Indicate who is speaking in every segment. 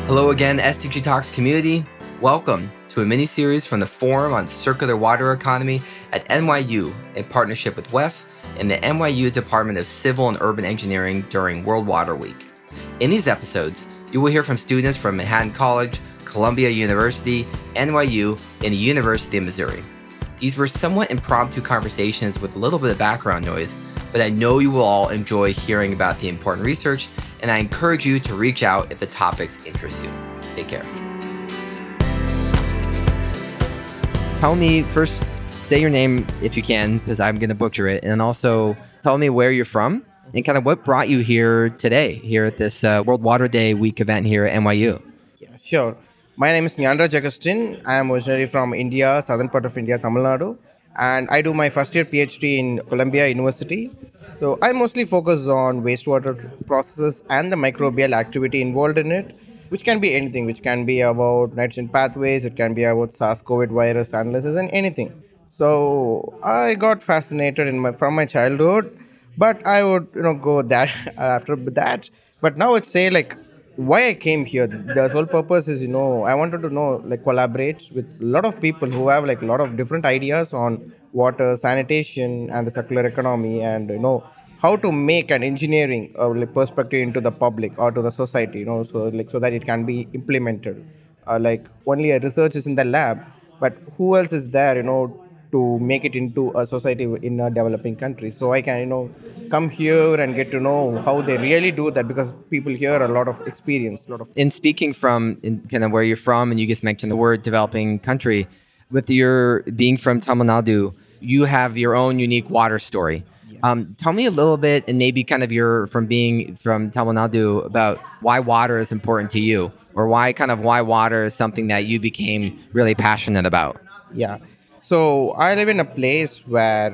Speaker 1: Hello again, SDG Talks community. Welcome to a mini-series from the Forum on Circular Water Economy at NYU in partnership with WEF and the NYU Department of Civil and Urban Engineering during World Water Week. In these episodes, you will hear from students from Manhattan College, Columbia University, NYU, and the University of Missouri. These were somewhat impromptu conversations with a little bit of background noise, but I know you will all enjoy hearing about the important research, and I encourage you to reach out if the topics interest you. Take care. Tell me first, say your name if you can, because I'm going to butcher it, and also tell me where you're from and kind of what brought you here today, here at this World Water Day Week event here at NYU.
Speaker 2: Yeah, sure. My name is Nyanraj Agustin. I am originally from India, southern part of India, Tamil Nadu, and I do my first year PhD in Columbia University. So I mostly focus on wastewater processes and the microbial activity involved in it, which can be anything, which can be about nitrogen pathways, it can be about SARS-CoV virus analysis and anything. So I got fascinated from my childhood, but I would go that after that. But now it's say like why I came here. The sole purpose is I wanted to like collaborate with a lot of people who have like a lot of different ideas on water, sanitation, and the circular economy, and how to make an engineering like perspective into the public or to the society. So that it can be implemented. Like only a research is in the lab, but who else is there? To make it into a society in a developing country. So I can, come here and get to know how they really do that because people here a lot of experience, a lot of.
Speaker 1: In speaking from kind of where you're from, and you just mentioned the word developing country, with your being from Tamil Nadu, you have your own unique water story.
Speaker 2: Yes.
Speaker 1: Tell me a little bit, and maybe kind of from being from Tamil Nadu, about why water is important to you, or why water is something that you became really passionate about.
Speaker 2: Yeah. So I live in a place where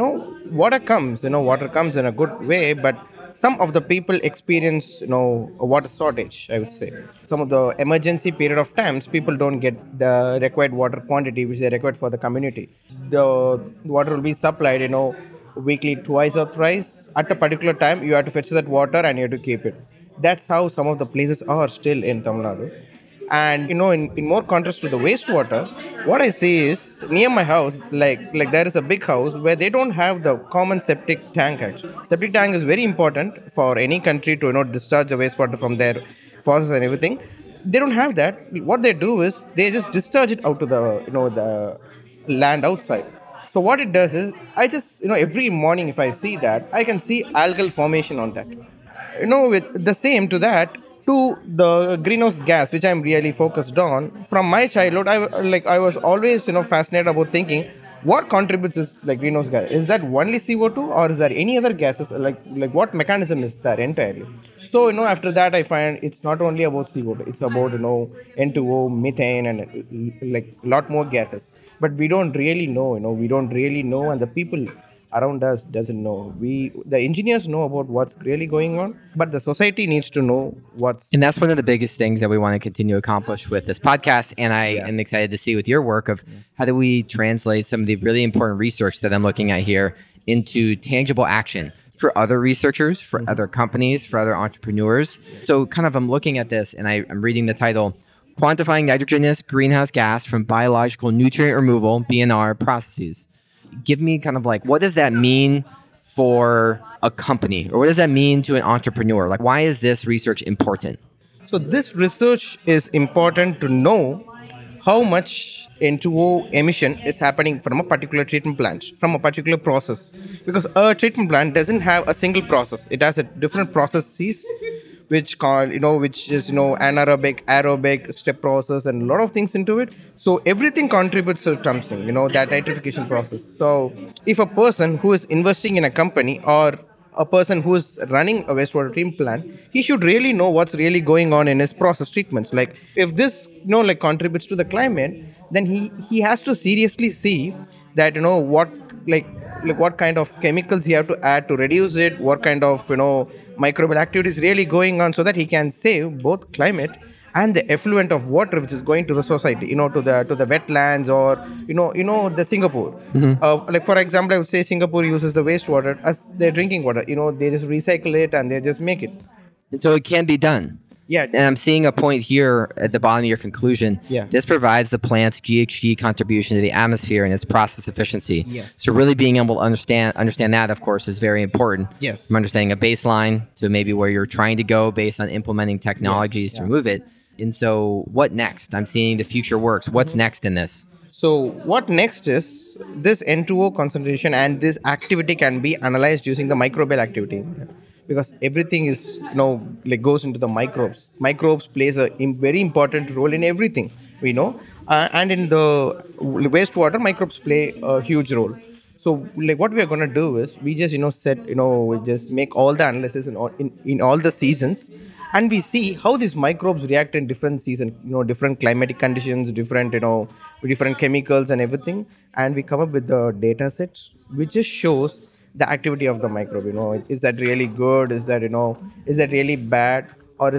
Speaker 2: water comes in a good way, but some of the people experience a water shortage. I would say some of the emergency period of times people don't get the required water quantity which they required for the community. The water will be supplied weekly twice or thrice at a particular time. You have to fetch that water and you have to keep it. That's how some of the places are still in Tamil Nadu. And in more contrast to the wastewater, what I see is near my house, like there is a big house where they don't have the common septic tank. Actually, septic tank is very important for any country to discharge the wastewater from their faucets and everything. They don't have that. What they do is they just discharge it out to the land outside. So what it does is I just every morning if I see that, I can see algal formation on that. With the same to that, to the greenhouse gas which I'm really focused on from my childhood. I was always fascinated about thinking what contributes this like greenhouse gas. Is that only CO2 or is there any other gases, like what mechanism is there entirely? So after that I find it's not only about CO2, it's about N2O, methane, and like a lot more gases, but we don't really know. We don't really know, and the people around us doesn't know. The engineers know about what's really going on, but the society needs to know what's.
Speaker 1: And that's one of the biggest things that we want to continue to accomplish with this podcast. And I am excited to see with your work of how do we translate some of the really important research that I'm looking at here into tangible action for other researchers, for other companies, for other entrepreneurs. So kind of I'm looking at this and I'm reading the title, Quantifying Nitrogenous Greenhouse Gas from Biological Nutrient Removal, BNR Processes. Give me kind of like, what does that mean for a company, or what does that mean to an entrepreneur? Like, why is this research important?
Speaker 2: So this research is important to know how much N2O emission is happening from a particular treatment plant, from a particular process. Because a treatment plant doesn't have a single process. It has a different processes which is anaerobic, aerobic, step process, and a lot of things into it. So everything contributes to something, that nitrification process. So if a person who is investing in a company or a person who is running a wastewater treatment plant, he should really know what's really going on in his process treatments. Like if this like contributes to the climate, then he has to seriously see that what like what kind of chemicals you have to add to reduce it, what kind of microbial activity is really going on, so that he can save both climate and the effluent of water which is going to the society, to the wetlands, or the Singapore. Like for example, I would say Singapore uses the wastewater as their drinking water. They just recycle it and they just make it.
Speaker 1: And so it can be done.
Speaker 2: Yeah.
Speaker 1: And I'm seeing a point here at the bottom of your conclusion.
Speaker 2: Yeah.
Speaker 1: This provides the plant's GHG contribution to the atmosphere and its process efficiency.
Speaker 2: Yes.
Speaker 1: So really being able to understand that, of course, is very important.
Speaker 2: Yes.
Speaker 1: From understanding a baseline to maybe where you're trying to go based on implementing technologies to remove it. And so what next? I'm seeing the future works. What's next in this?
Speaker 2: So what next is this N2O concentration and this activity can be analyzed using the microbial activity, because everything is like goes into the microbes. Microbes plays a very important role in everything we know, and in the wastewater, microbes play a huge role. So like what we are going to do is we just we just make all the analysis in all the seasons, and we see how these microbes react in different season, different climatic conditions, different chemicals and everything, and we come up with the data set which just shows the activity of the microbe. Is that really good, is that really bad, or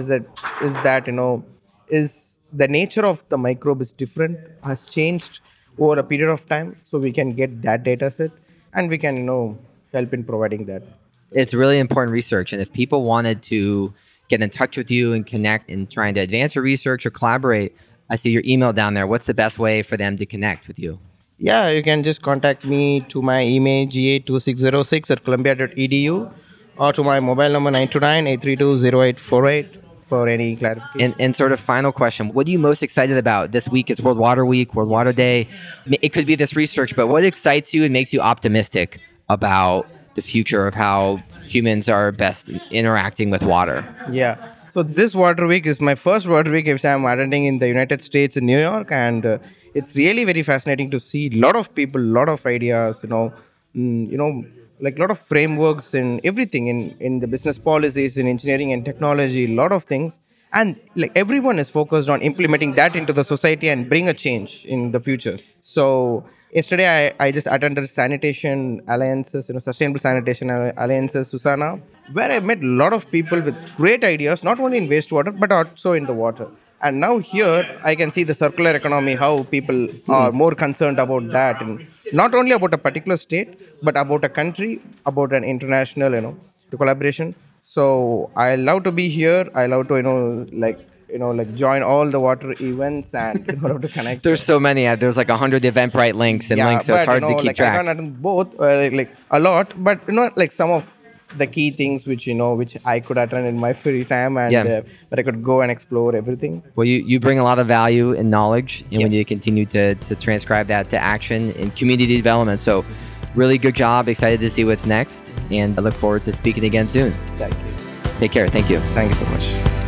Speaker 2: is the nature of the microbe is different, has changed over a period of time, so we can get that data set and we can help in providing that.
Speaker 1: It's really important research. And if people wanted to get in touch with you and connect and trying to advance your research or collaborate, I see your email down there. What's the best way for them to connect with you?
Speaker 2: Yeah, you can just contact me to my email ga2606@columbia.edu, or to my mobile number 929-832-0848 for any clarification.
Speaker 1: And sort of final question, what are you most excited about this week? It's World Water Week, World Water Day. It could be this research, but what excites you and makes you optimistic about the future of how humans are best interacting with water?
Speaker 2: Yeah. So this Water Week is my first Water Week which I'm attending in the United States in New York, and it's really very fascinating to see a lot of people, a lot of ideas, like a lot of frameworks and everything in the business policies, in engineering and technology, a lot of things. And like everyone is focused on implementing that into the society and bring a change in the future. So yesterday I just attended Sanitation Alliances, Sustainable Sanitation Alliances, Susana, where I met a lot of people with great ideas, not only in wastewater, but also in the water. And now here I can see the circular economy, how people are more concerned about that, and not only about a particular state, but about a country, about an international, the collaboration. So I love to be here. I love to, like join all the water events and to connect.
Speaker 1: There's so many. There's like 100 Eventbrite links and links, so
Speaker 2: but,
Speaker 1: it's hard to keep
Speaker 2: like
Speaker 1: track.
Speaker 2: I can't attend both, like a lot, but like some of the key things which I could attend in my free time, and where I could go and explore everything.
Speaker 1: Well, you bring a lot of value and knowledge, and we need to
Speaker 2: Yes.
Speaker 1: continue to transcribe that to action and community development. So really good job. Excited to see what's next, and I look forward to speaking again soon.
Speaker 2: Thank you.
Speaker 1: Take care. Thank you.
Speaker 2: Thank you so much.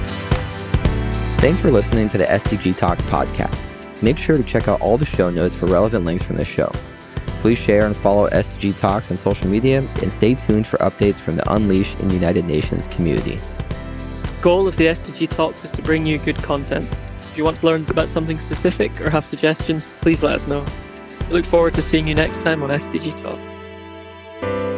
Speaker 1: Thanks for listening to the SDG Talks podcast. Make sure to check out all the show notes for relevant links from this show. Please share and follow SDG Talks on social media, and stay tuned for updates from the Unleash and United Nations community.
Speaker 3: The goal of the SDG Talks is to bring you good content. If you want to learn about something specific or have suggestions, please let us know. We look forward to seeing you next time on SDG Talk.